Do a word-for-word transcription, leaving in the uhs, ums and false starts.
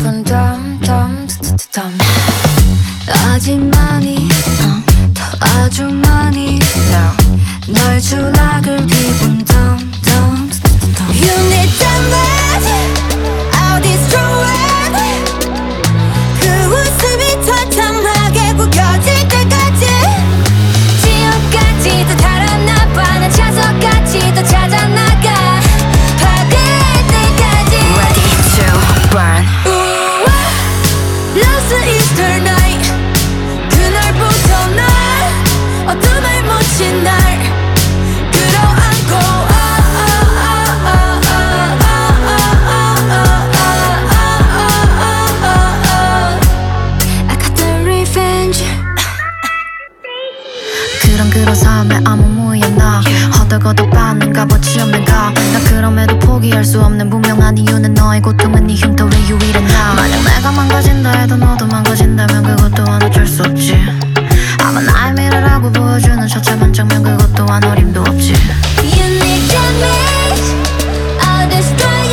기분 덤덤덤덤 아직 많이 더 아주 많이 널 줄락을 기분 덤덤덤덤 You need damage I'll destroy it 그 웃음이 처참하게 구겨질 때까지 지옥까지도 달아나봐 난 차서까지도 찾아나가 파괴 때까지 Ready to burn 우와 Last Easter night 그날부터 날 어둠을 묻힌 날 끌어안고 I got the revenge 그런 그런 삶에 아무 무였나 허덕허덕 받는가 버치없는가 나 그럼에도 포기할 수 없는 분명한 이유는 너의 고통은 네 흉터의 유일한 나 만약 내가 망가진다 해도 너도 망가진다면 그것 또한 어쩔 수 없지 아마 나의 미래라고 보여주는 처참한 장면 그것 또한 어림도 없지 You need damage I'll destroy